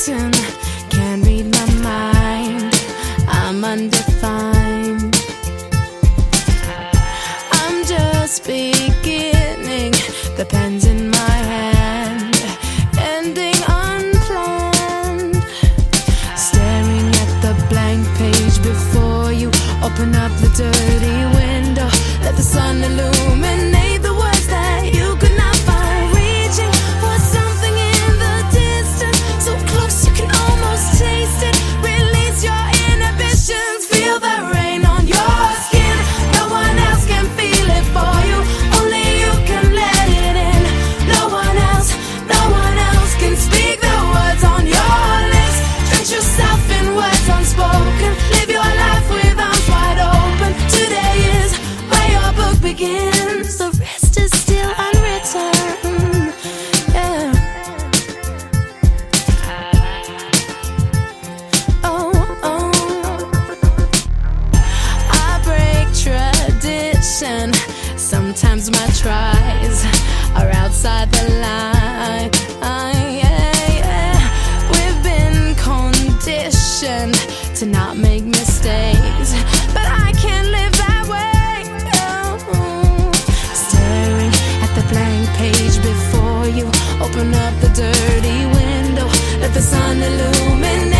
written, can't read my mind. I'm undefined. I'm just beginning, the pen's in my hand, ending unplanned. Staring at the blank page before you, open up the dirty window, let the sun illuminate the words that you could not find. Reaching for something in the distance, so close you can almost taste it. Release your inhibitions, feel the rain on your skin. No one else can feel it for you, only you can let it in. No one else can speak the words on your lips. Drench yourself in words unspoken, live your life with arms wide open. Today is where your book begins, the rest is still unwritten. Yeah. I break tradition. Sometimes my tries are outside the line. We've been conditioned to not make mistakes, but I can't live that way. Staring at the blank page before you, open up the dirty window, let the sun illuminate